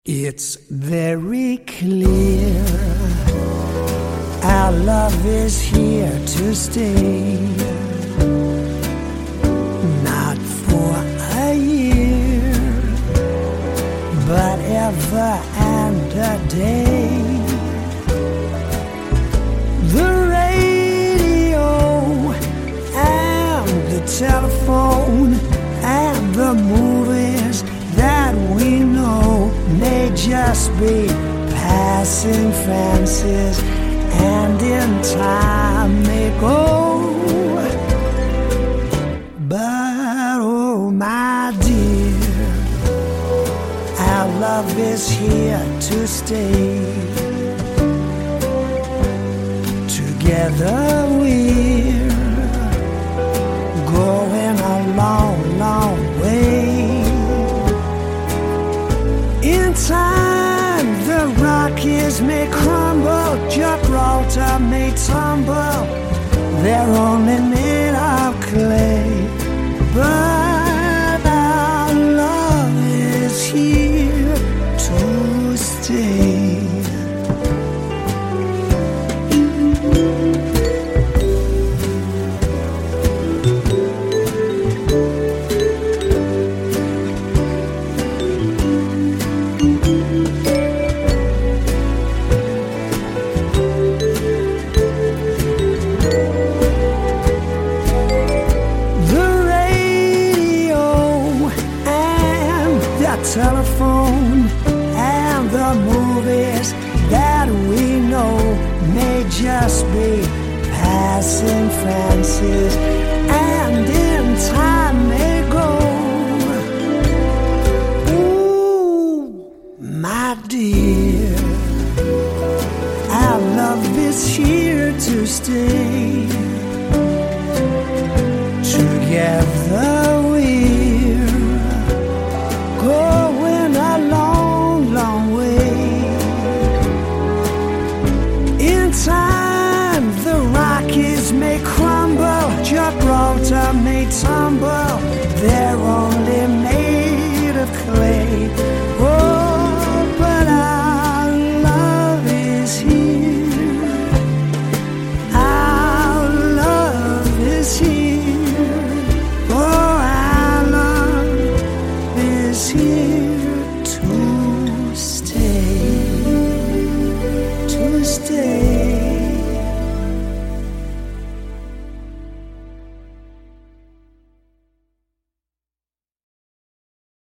It's very clear our love is here to stay. Not for a year, but ever and a day. The radio and the telephone and the movies that we know may just be passing fancies, and in time may go. But oh my dear, our love is here to stay. Together we're going a long, long way. In time the Rockies may crumble, Gibraltar may tumble, they're only made of clay. But our love is here to stay. Telephone and the movies that we know may just be passing fancies, and in time may go. Ooh, my dear, our love is here to stay. Together we're going a long, long way. In time the Rockies may crumble, Gibraltar may tumble, they're only made of clay. Oh, but our love is here. Our love is here. Oh, our love is here to